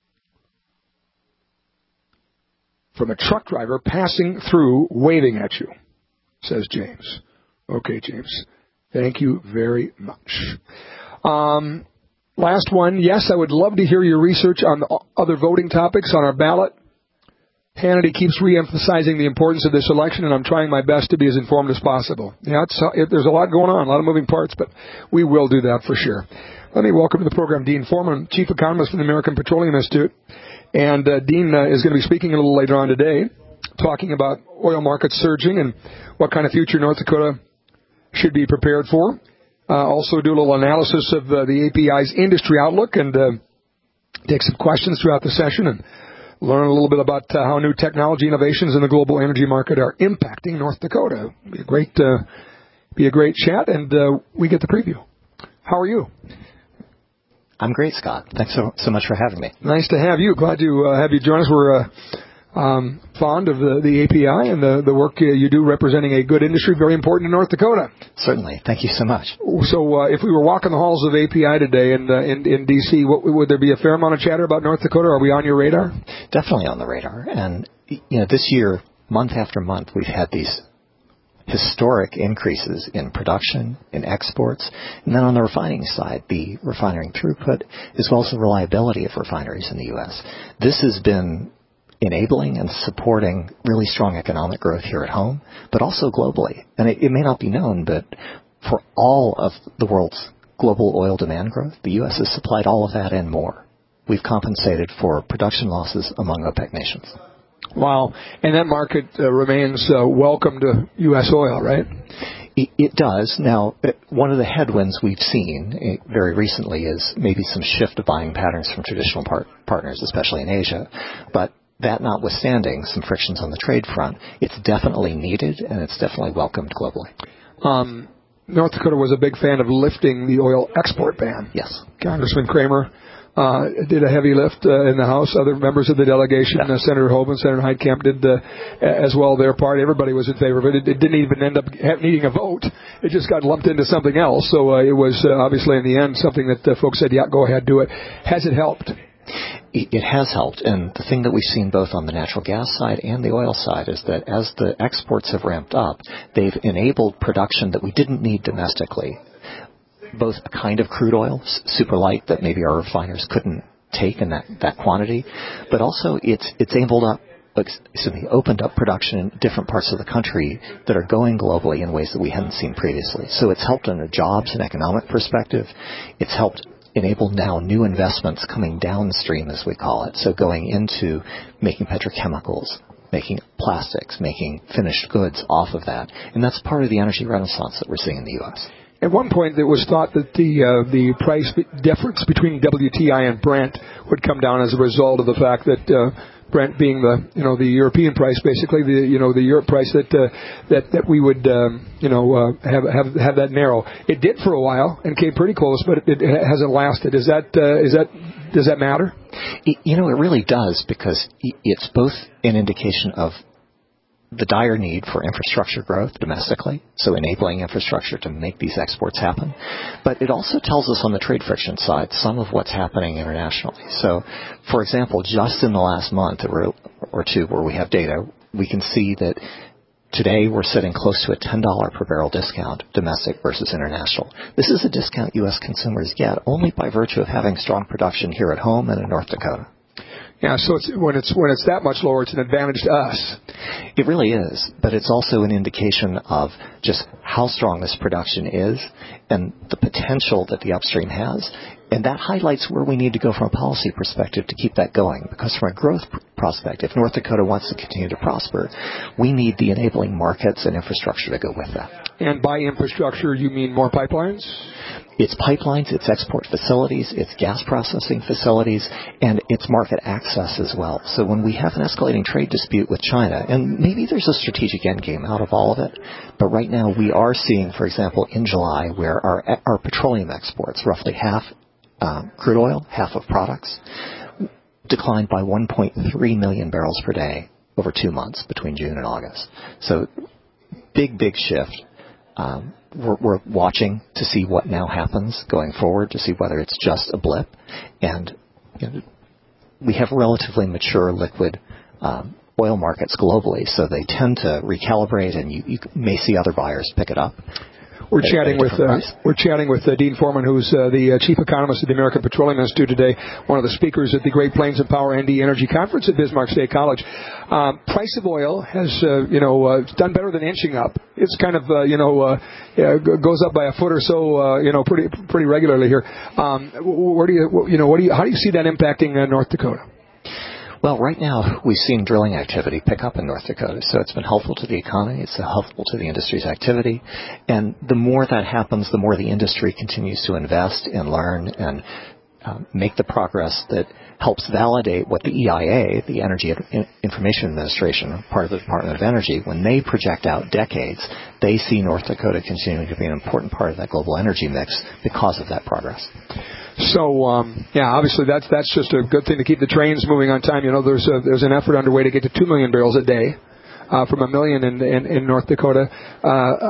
From a truck driver passing through waving at you, says James. Okay, James. Thank you very much. Um... Last one, yes, I would love to hear your research on the other voting topics on our ballot. Hannity keeps reemphasizing the importance of this election, and I'm trying my best to be as informed as possible. Yeah, it's, it, there's a lot going on, a lot of moving parts, but we will do that for sure. Let me welcome to the program Dean Foreman, Chief Economist from the American Petroleum Institute. And uh, Dean uh, is going to be speaking a little later on today, talking about oil markets surging and what kind of future North Dakota should be prepared for. Uh, also do a little analysis of uh, the A P I's industry outlook and uh, take some questions throughout the session and learn a little bit about uh, how new technology innovations in the global energy market are impacting North Dakota. Be a great, uh, be a great chat, and uh, we get the preview. How are you? I'm great, Scott. Thanks so, so much for having me. Nice to have you. Glad to uh, have you join us. We're uh, um, fond of the, the A P I and the, the work uh, you do representing a good industry, very important in North Dakota. Certainly. Thank you so much. So uh, if we were walking the halls of A P I today in, uh, in, in D C, what, would there be a fair amount of chatter about North Dakota? Are we on your radar? Definitely on the radar. And, you know, this year, month after month, we've had these historic increases in production, in exports, and then on the refining side, the refining throughput, as well as the reliability of refineries in the U S. This has been enabling and supporting really strong economic growth here at home, but also globally. And it, it may not be known, but for all of the world's global oil demand growth, the U S has supplied all of that and more. We've compensated for production losses among OPEC nations. Wow. And that market uh, remains uh, welcome to U S oil, right? It, it does. Now, one of the headwinds we've seen very recently is maybe some shift of buying patterns from traditional par- partners, especially in Asia. But that notwithstanding, some frictions on the trade front, it's definitely needed, and it's definitely welcomed globally. Um, North Dakota was a big fan of lifting the oil export ban. Yes. Congressman Kramer uh, did a heavy lift uh, in the House. Other members of the delegation, yeah. uh, Senator Hoban, Senator Heitkamp did uh, as well their part. Everybody was in favor of it. It, it didn't even end up needing a vote. It just got lumped into something else. So uh, it was uh, obviously in the end something that uh, folks said, yeah, go ahead, do it. Has it helped? It has helped, and the thing that we've seen both on the natural gas side and the oil side is that as the exports have ramped up, they've enabled production that we didn't need domestically, both a kind of crude oil, super light, that maybe our refiners couldn't take in that, that quantity, but also it's it's enabled up, excuse me, opened up production in different parts of the country that are going globally in ways that we hadn't seen previously. So it's helped on a jobs and economic perspective. It's helped enable now new investments coming downstream, as we call it, so going into making petrochemicals, making plastics, making finished goods off of that. And that's part of the energy renaissance that we're seeing in the U S. At one point, it was thought that the uh, the price difference between W T I and Brent would come down as a result of the fact that uh, Brent being the you know the European price, basically the you know the Europe price that uh, that that we would um, you know uh, have have have that narrow. It did for a while and came pretty close, but it, it hasn't lasted. Is that uh, is that does that matter? You know, it really does, because it's both an indication of the dire need for infrastructure growth domestically, so enabling infrastructure to make these exports happen. But it also tells us on the trade friction side some of what's happening internationally. So, for example, just in the last month or, or two where we have data, we can see that today we're sitting close to a ten dollars per barrel discount, domestic versus international. This is a discount U S consumers get only by virtue of having strong production here at home and in North Dakota. Yeah, so it's, when it's when it's that much lower, it's an advantage to us. It really is, but it's also an indication of just how strong this production is and the potential that the upstream has. And that highlights where we need to go from a policy perspective to keep that going. Because from a growth prospect, if North Dakota wants to continue to prosper, we need the enabling markets and infrastructure to go with that. And by infrastructure, you mean more pipelines? It's pipelines, it's export facilities, it's gas processing facilities, and it's market access as well. So when we have an escalating trade dispute with China, and maybe there's a strategic endgame out of all of it, but right now we are seeing, for example, in July, where our, our petroleum exports, roughly half um, crude oil, half of products, declined by one point three million barrels per day over two months between June and August. So big, big shift. Um, we're, we're watching to see what now happens going forward, to see whether it's just a blip. And you know, we have relatively mature liquid um, oil markets globally, so they tend to recalibrate, and you, you may see other buyers pick it up. We're chatting with uh, we're chatting with uh, Dean Foreman, who's uh, the uh, chief economist at the American Petroleum Institute today, one of the speakers at the Great Plains and Power N D Energy Conference at Bismarck State College. Um, price of oil has uh, you know uh, done better than inching up. It's kind of uh, you know uh, yeah, goes up by a foot or so uh, you know pretty pretty regularly here. Um, where do you you know what do you how do you see that impacting uh, North Dakota? Well, right now, we've seen drilling activity pick up in North Dakota, so it's been helpful to the economy, it's helpful to the industry's activity, and the more that happens, the more the industry continues to invest and learn and um, make the progress that helps validate what the E I A, the Energy Information Administration, part of the Department of Energy, when they project out decades, they see North Dakota continuing to be an important part of that global energy mix because of that progress. So, um, yeah, obviously that's that's just a good thing to keep the trains moving on time. You know, there's a, there's an effort underway to get to two million barrels a day uh, from a million in, in, in North Dakota. Uh,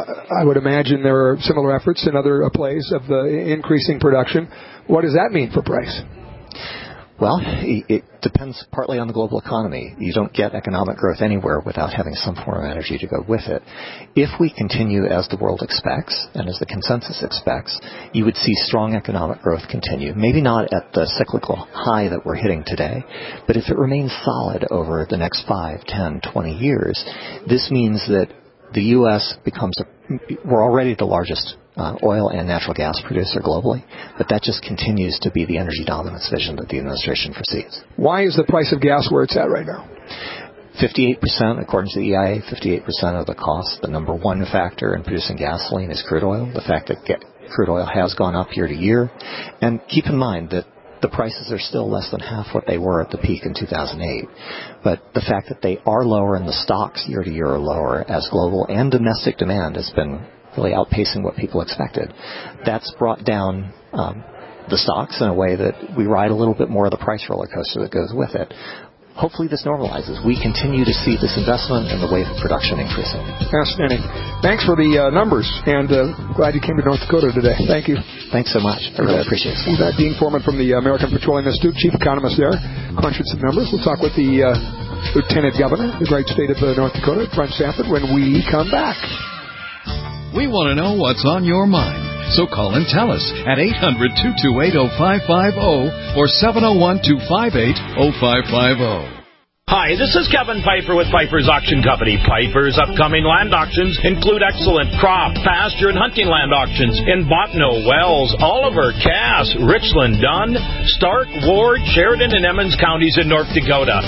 I would imagine there are similar efforts in other uh, plays of the increasing production. What does that mean for price? Well, it depends partly on the global economy. You don't get economic growth anywhere without having some form of energy to go with it. If we continue as the world expects, and as the consensus expects, you would see strong economic growth continue. Maybe not at the cyclical high that we're hitting today, but if it remains solid over the next five, ten, twenty years, this means that the U S becomes a, we're already the largest Uh, oil and natural gas producer globally, but that just continues to be the energy dominance vision that the administration foresees. Why is the price of gas where it's at right now? fifty-eight percent, according to the E I A, fifty-eight percent of the cost, the number one factor in producing gasoline is crude oil, the fact that get, crude oil has gone up year to year. And keep in mind that the prices are still less than half what they were at the peak in two thousand eight. But the fact that they are lower and the stocks year to year are lower as global and domestic demand has been really outpacing what people expected. That's brought down um, the stocks in a way that we ride a little bit more of the price roller coaster that goes with it. Hopefully this normalizes. We continue to see this investment and the wave of production increasing. Fascinating. Thanks for the uh, numbers, and uh, glad you came to North Dakota today. Thank you. Thanks so much. I really appreciate it. We've got Dean Foreman from the American Petroleum Institute, chief economist there, crunching some numbers. We'll talk with the uh, Lieutenant Governor, the great state of uh, North Dakota, Brent Stafford, when we come back. We want to know what's on your mind, so call and tell us at eight hundred, two two eight, oh five five oh or seven oh one, two five eight, oh five five oh. Hi, this is Kevin Piper with Piper's Auction Company. Piper's upcoming land auctions include excellent crop, pasture, and hunting land auctions in Bottineau, Wells, Oliver, Cass, Richland, Dunn, Stark, Ward, Sheridan, and Emmons counties in North Dakota. And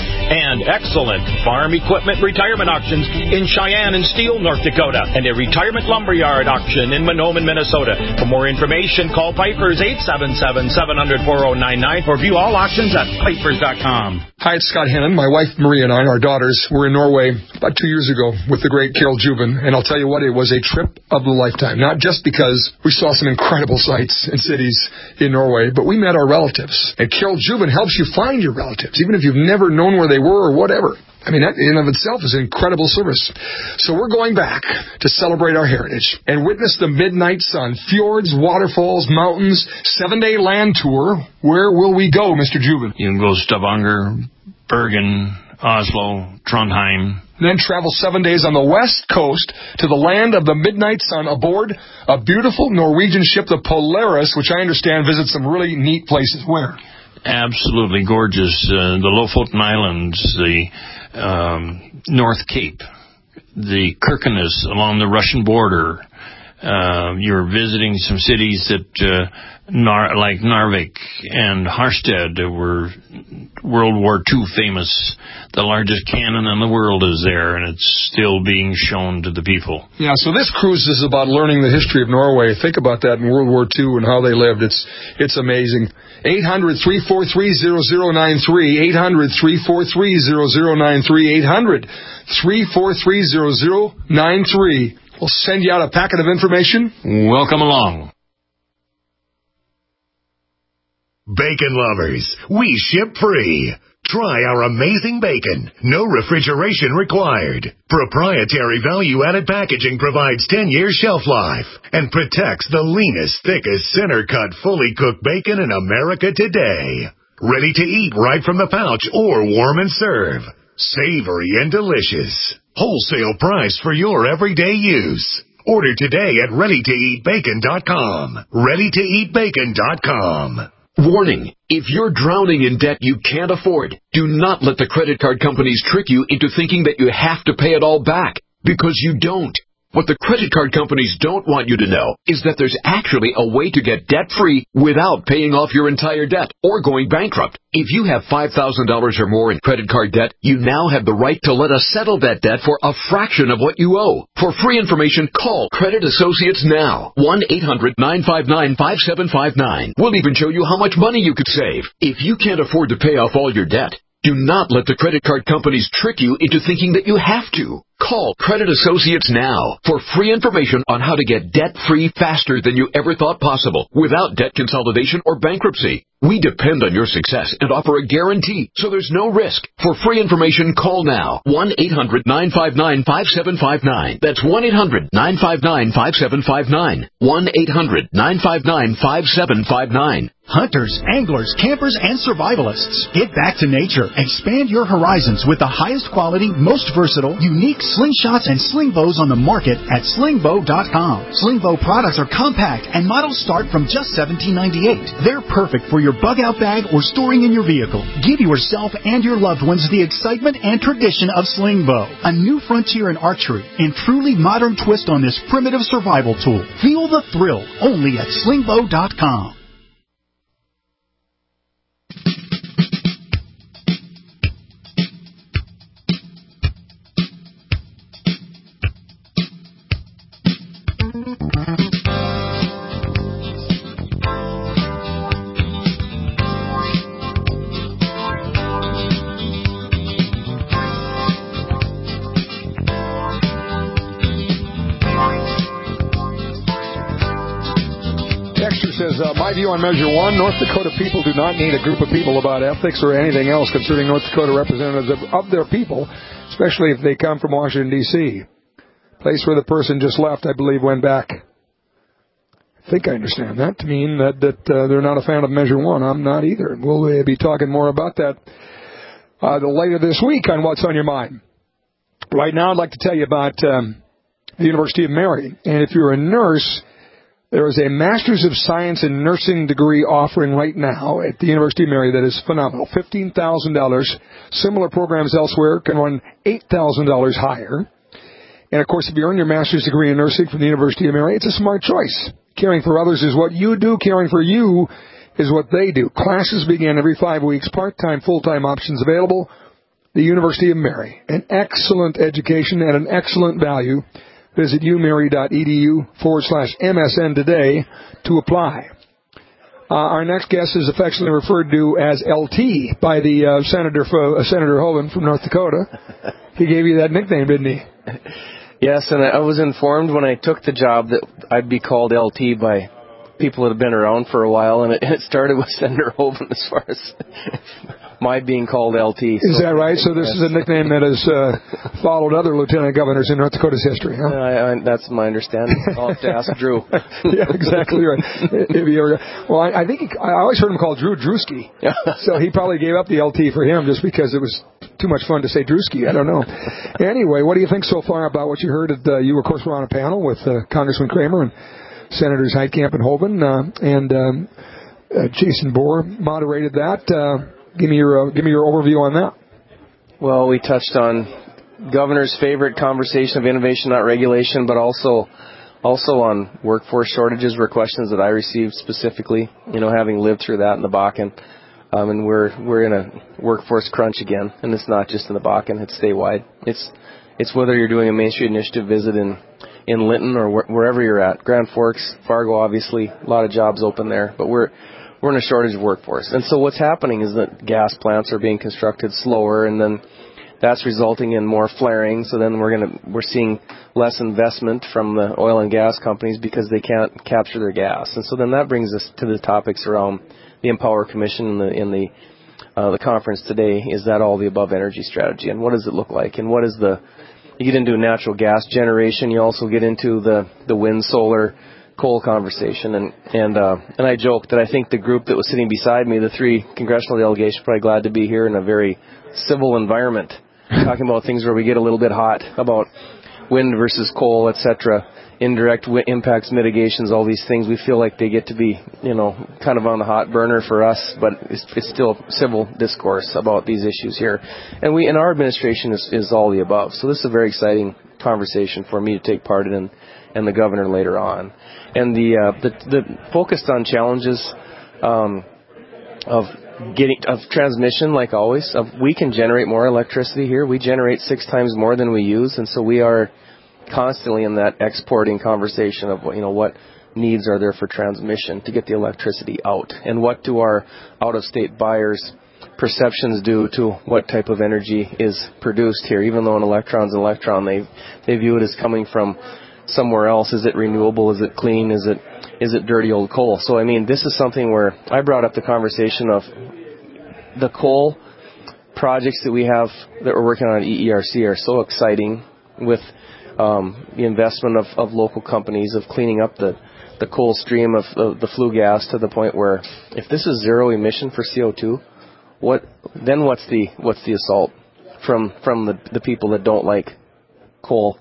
and excellent farm equipment retirement auctions in Cheyenne and Steele, North Dakota, and a retirement lumberyard auction in Mahnomen, Minnesota. For more information, call Piper's eight seven seven, seven hundred, four oh nine nine or view all auctions at pipers dot com. Hi, it's Scott Hennon. My wife Maria and I, our daughters, were in Norway about two years ago with the great Carol Juven, and I'll tell you what, it was a trip of a lifetime. Not just because we saw some incredible sights and cities in Norway, but we met our relatives. And Carol Juven helps you find your relatives, even if you've never known where they were or whatever. I mean, that in and of itself is an incredible service. So we're going back to celebrate our heritage and witness the midnight sun, fjords, waterfalls, mountains, seven-day land tour. Where will we go, Mister Juven? You can go Stavanger, Bergen, Oslo, Trondheim. Then travel seven days on the west coast to the land of the midnight sun aboard a beautiful Norwegian ship, the Polaris, which I understand visits some really neat places. Where? Absolutely gorgeous. Uh, the Lofoten Islands, the um, North Cape, the Kirkenes along the Russian border. Uh, you're visiting some cities that, uh, Nar- like Narvik and Harstad, were World War Two famous. The largest cannon in the world is there, and it's still being shown to the people. Yeah, so this cruise is about learning the history of Norway. Think about that in World War Two and how they lived. It's it's amazing. eight hundred, three four three, zero zero nine three, eight hundred, three four three, zero zero nine three, eight hundred, three four three, zero zero nine three. We'll send you out a packet of information. Welcome along. Bacon lovers, we ship free. Try our amazing bacon. No refrigeration required. Proprietary value-added packaging provides ten-year shelf life and protects the leanest, thickest, center-cut, fully cooked bacon in America today. Ready to eat right from the pouch or warm and serve. Savory and delicious. Wholesale price for your everyday use. Order today at ready to eat bacon dot com. ready to eat bacon dot com. Warning, if you're drowning in debt you can't afford, do not let the credit card companies trick you into thinking that you have to pay it all back, because you don't. What the credit card companies don't want you to know is that there's actually a way to get debt-free without paying off your entire debt or going bankrupt. If you have five thousand dollars or more in credit card debt, you now have the right to let us settle that debt for a fraction of what you owe. For free information, call Credit Associates now. one eight hundred, nine five nine, five seven five nine. We'll even show you how much money you could save. If you can't afford to pay off all your debt, do not let the credit card companies trick you into thinking that you have to. Call Credit Associates now for free information on how to get debt-free faster than you ever thought possible without debt consolidation or bankruptcy. We depend on your success and offer a guarantee, so there's no risk. For free information, call now. one eight hundred, nine five nine, five seven five nine. That's one eight hundred, nine five nine, five seven five nine. one eight hundred, nine five nine, five seven five nine. Hunters, anglers, campers, and survivalists. Get back to nature. Expand your horizons with the highest quality, most versatile, unique slingshots and sling bows on the market at sling bow dot com. Sling bow products are compact and models start from just seventeen ninety-eight. They're perfect for your bug-out bag or storing in your vehicle. Give yourself and your loved ones the excitement and tradition of sling bow. A new frontier in archery and truly modern twist on this primitive survival tool. Feel the thrill only at sling bow dot com. Says, uh, my view on Measure one, North Dakota people do not need a group of people about ethics or anything else concerning North Dakota representatives of, of their people, especially if they come from Washington, D C Place where the person just left, I believe, went back. I think I understand that to mean that, that uh, they're not a fan of Measure one. I'm not either. We'll uh, be talking more about that uh, later this week on What's on Your Mind. Right now, I'd like to tell you about um, the University of Mary. And if you're a nurse, there is a Master's of Science in Nursing degree offering right now at the University of Mary that is phenomenal. fifteen thousand dollars. Similar programs elsewhere can run eight thousand dollars higher. And, of course, if you earn your Master's degree in Nursing from the University of Mary, it's a smart choice. Caring for others is what you do. Caring for you is what they do. Classes begin every five weeks. Part-time, full-time options available. the University of Mary. An excellent education at an excellent value. Visit umary.edu forward slash MSN today to apply. Uh, our next guest is affectionately referred to as L T by the uh, Senator uh, Senator Hoeven from North Dakota. He gave you that nickname, didn't he? Yes, and I was informed when I took the job that I'd be called L T by people that have been around for a while, and it, it started with Senator Hoeven as far as my being called L T. So, is that right? So this yes. is a nickname that has uh, followed other lieutenant governors in North Dakota's history, huh? I, I, that's my understanding. I'll have to ask Drew. Yeah, exactly right. If he ever, well, I, I think he, I always heard him called Drew Drewski, so he probably gave up the L T for him just because it was too much fun to say Drewski. I don't know. Anyway, what do you think so far about what you heard? At, uh, you, of course, were on a panel with uh, Congressman Kramer and Senators Heitkamp and Hoeven, uh, and um, uh, Jason Bohr moderated that. Uh, give me your uh, give me your overview on that. Well, we touched on Governor's favorite conversation of innovation, not regulation, but also also on workforce shortages were questions that I received specifically. You know, having lived through that in the Bakken, um, and we're we're in a workforce crunch again, and it's not just in the Bakken; it's statewide. It's it's whether you're doing a Main Street Initiative visit in. in Linton or wh- wherever you're at. Grand Forks, Fargo, obviously, a lot of jobs open there, but we're we're in a shortage of workforce. And so what's happening is that gas plants are being constructed slower, and then that's resulting in more flaring. So then we're going to we're seeing less investment from the oil and gas companies because they can't capture their gas. And so then that brings us to the topics around the Empower Commission in the in the uh, the conference today. Is that all the above energy strategy, and what does it look like, and what is the You get into natural gas generation. You also get into the, the wind, solar, coal conversation. And and uh, and I joked that I think the group that was sitting beside me, the three congressional delegations, are probably glad to be here in a very civil environment, talking about things where we get a little bit hot, about wind versus coal, et cetera, indirect w- impacts, mitigations, all these things. We feel like they get to be, you know, kind of on the hot burner for us, but it's, it's still civil discourse about these issues here. And we, in our administration, is, is all the above. So this is a very exciting conversation for me to take part in, and the governor later on. And the uh, the, the focused on challenges um, of getting of transmission, like always. Of we can generate more electricity here. We generate six times more than we use, and so we are constantly in that exporting conversation of, you know, what needs are there for transmission to get the electricity out, and what do our out-of-state buyers' perceptions do to what type of energy is produced here. Even though an electron's an electron, they they view it as coming from somewhere else. Is it renewable? Is it clean? Is it is it dirty old coal? So I mean, this is something where I brought up the conversation of the coal projects that we have that we're working on at E E R C are so exciting, with Um, the investment of, of local companies, of cleaning up the, the coal stream of the, the flue gas to the point where if this is zero emission for C O two, what then what's the what's the assault from from the, the people that don't like coal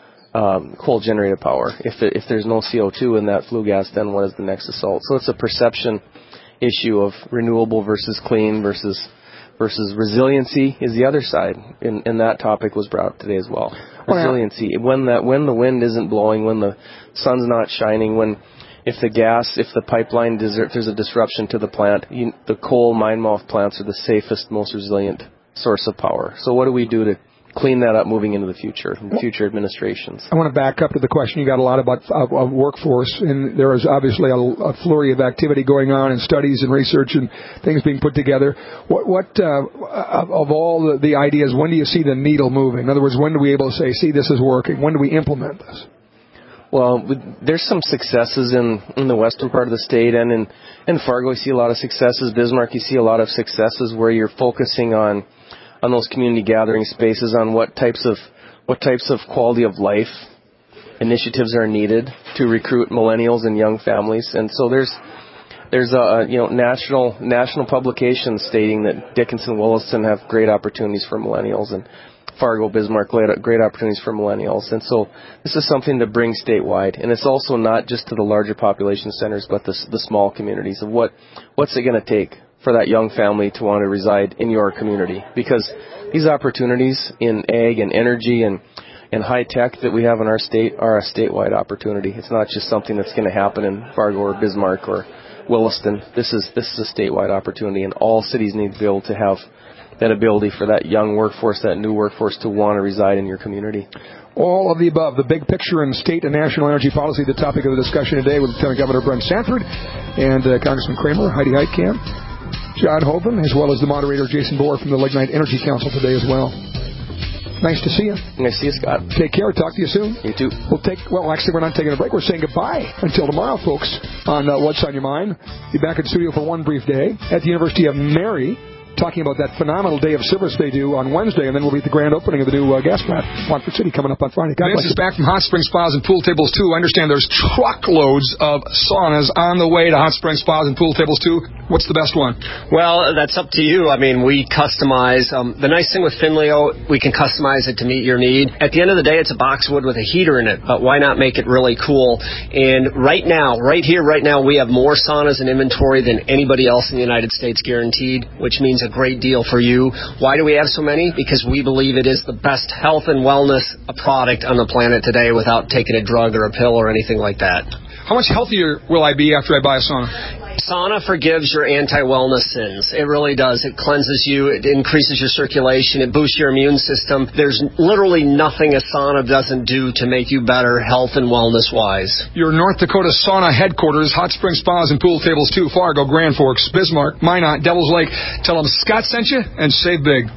um, coal generated power? If it, if there's no C O two in that flue gas, then what is the next assault? So it's a perception issue of renewable versus clean versus versus resiliency is the other side, and, and that topic was brought up today as well. Resiliency, when that when the wind isn't blowing, when the sun's not shining, when if the gas, if the pipeline, if there's a disruption to the plant, you, the coal mine mouth plants are the safest, most resilient source of power. So what do we do to clean that up moving into the future, future administrations? I want to back up to the question. You got a lot about uh, uh, workforce, and there is obviously a, a flurry of activity going on, and studies and research and things being put together. What, what uh, of all the, the ideas, when do you see the needle moving? In other words, when do we able to say, see, this is working? When do we implement this? Well, there's some successes in, in the western part of the state, and in, in Fargo you see a lot of successes. Bismarck, you see a lot of successes where you're focusing on on those community gathering spaces, on what types of what types of quality of life initiatives are needed to recruit millennials and young families. And so there's there's a you know national national publications stating that Dickinson, Williston have great opportunities for millennials, and Fargo, Bismarck, great opportunities for millennials. And so this is something to bring statewide. And it's also not just to the larger population centers, but the, the small communities of what what's it going to take for that young family to want to reside in your community. Because these opportunities in ag and energy and, and high tech that we have in our state are a statewide opportunity. It's not just something that's going to happen in Fargo or Bismarck or Williston. This is this is a statewide opportunity, and all cities need to be able to have that ability for that young workforce, that new workforce, to want to reside in your community. All of the above. The big picture in state and national energy policy, the topic of the discussion today with Lieutenant Governor Brent Sanford and uh, Congressman Kramer, Heidi Heitkamp, John Hoven, as well as the moderator Jason Bohr from the Lignite Energy Council today as well. Nice to see you. Nice to see you, Scott. Take care. Talk to you soon. You too. We'll take, well, actually, we're not taking a break. We're saying goodbye until tomorrow, folks, on uh, What's on Your Mind. Be back in the studio for one brief day at the University of Mary, talking about that phenomenal day of service they do on Wednesday, and then we'll be at the grand opening of the new uh, gas plant, Montford City, coming up on Friday. God Vince bless is you. back from Hot Spring Spas and Pool Tables, too. I understand there's truckloads of saunas on the way to Hot Spring Spas and Pool Tables, too. What's the best one? Well, that's up to you. I mean, we customize. Um, the nice thing with Finleo, we can customize it to meet your need. At the end of the day, it's a boxwood with a heater in it, but why not make it really cool? And right now, right here, right now, we have more saunas in inventory than anybody else in the United States, guaranteed, which means a great deal for you. Why do we have so many? Because we believe it is the best health and wellness product on the planet today without taking a drug or a pill or anything like that. How much healthier will I be after I buy a sauna? Sauna forgives your anti-wellness sins. It really does. It cleanses you. It increases your circulation. It boosts your immune system. There's literally nothing a sauna doesn't do to make you better health and wellness-wise. Your North Dakota sauna headquarters, Hot Spring Spas and Pool Tables, too. Fargo, Grand Forks, Bismarck, Minot, Devil's Lake. Tell them Scott sent you and save big.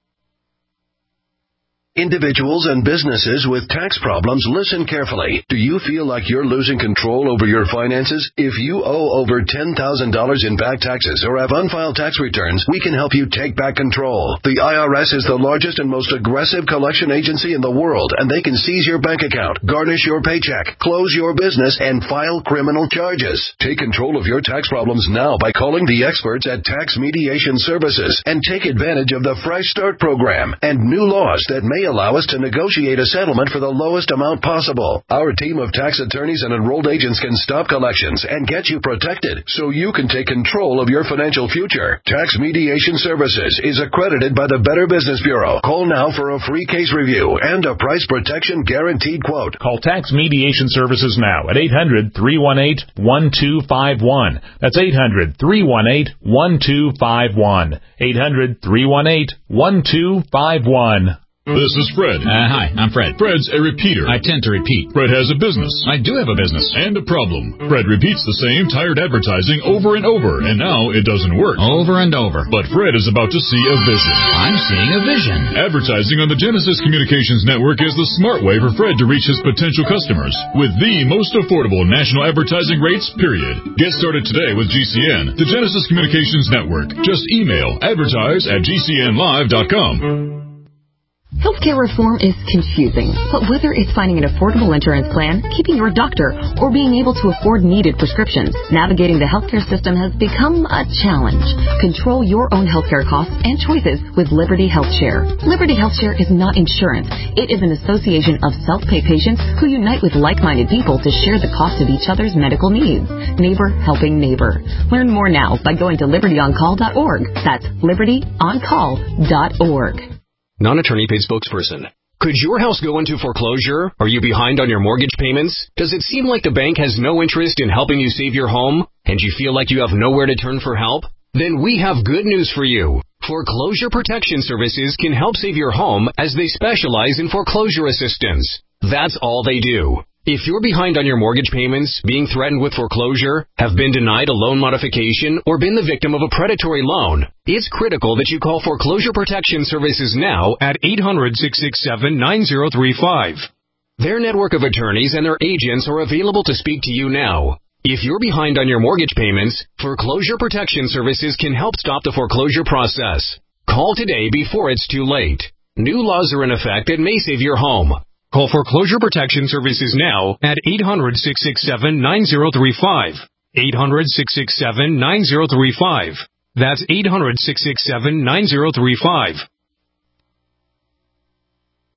Individuals and businesses with tax problems, listen carefully. Do you feel like you're losing control over your finances? If you owe over ten thousand dollars in back taxes or have unfiled tax returns, we can help you take back control. The I R S is the largest and most aggressive collection agency in the world, and they can seize your bank account, garnish your paycheck, close your business, and file criminal charges. Take control of your tax problems now by calling the experts at Tax Mediation Services and take advantage of the Fresh Start program and new laws that may allow us to negotiate a settlement for the lowest amount possible. Our team of tax attorneys and enrolled agents can stop collections and get you protected so you can take control of your financial future. Tax Mediation Services is accredited by the Better Business Bureau. Call now for a free case review and a price protection guaranteed quote. Call Tax Mediation Services now at eight hundred, three one eight, one two five one. That's eight hundred, three one eight, one two five one. eight hundred, three one eight, one two five one. This is Fred. Uh, hi, I'm Fred. Fred's a repeater. I tend to repeat. Fred has a business. I do have a business. And a problem. Fred repeats the same tired advertising over and over, and now it doesn't work. Over and over. But Fred is about to see a vision. I'm seeing a vision. Advertising on the Genesis Communications Network is the smart way for Fred to reach his potential customers with the most affordable national advertising rates, period. Get started today with G C N, the Genesis Communications Network. Just email advertise at g c n live dot com. Healthcare reform is confusing, but whether it's finding an affordable insurance plan, keeping your doctor, or being able to afford needed prescriptions, navigating the healthcare system has become a challenge. Control your own healthcare costs and choices with Liberty HealthShare. Liberty HealthShare is not insurance. It is an association of self-pay patients who unite with like-minded people to share the cost of each other's medical needs. Neighbor helping neighbor. Learn more now by going to liberty on call dot org. That's liberty on call dot org. Non-attorney paid spokesperson. Could your house go into foreclosure? Are you behind on your mortgage payments? Does it seem like the bank has no interest in helping you save your home? And you feel like you have nowhere to turn for help? Then we have good news for you. Foreclosure Protection Services can help save your home as they specialize in foreclosure assistance. That's all they do. If you're behind on your mortgage payments, being threatened with foreclosure, have been denied a loan modification, or been the victim of a predatory loan, it's critical that you call Foreclosure Protection Services now at eight hundred, six six seven, nine zero three five. Their network of attorneys and their agents are available to speak to you now. If you're behind on your mortgage payments, Foreclosure Protection Services can help stop the foreclosure process. Call today before it's too late. New laws are in effect that may save your home. Call Foreclosure Protection Services now at eight hundred, six six seven, nine zero three five. eight hundred, six six seven, nine zero three five. That's eight hundred, six six seven, nine zero three five.